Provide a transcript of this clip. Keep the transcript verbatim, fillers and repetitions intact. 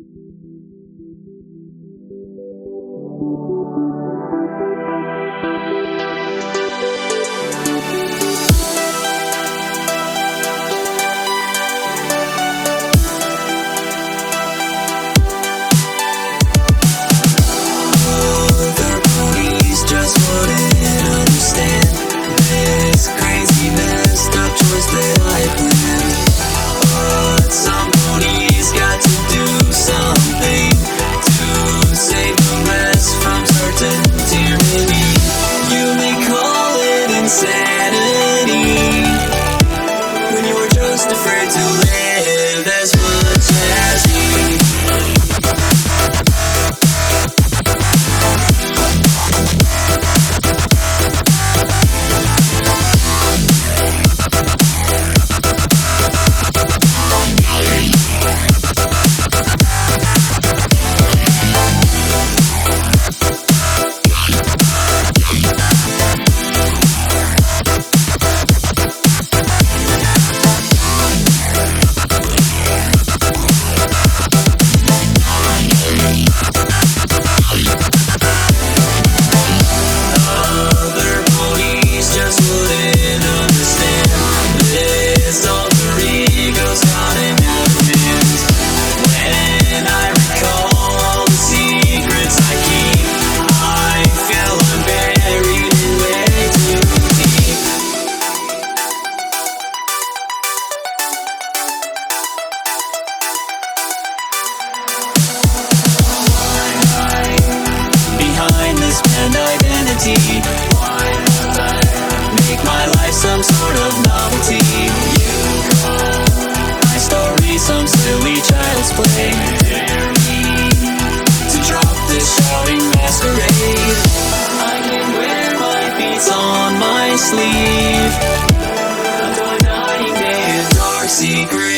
And identity. Why don't I make my life some sort of novelty? You call my story some silly child's play. Dare me to drop this shouting masquerade. I can wear my beats on my sleeve, until I'm dying, a dark secret.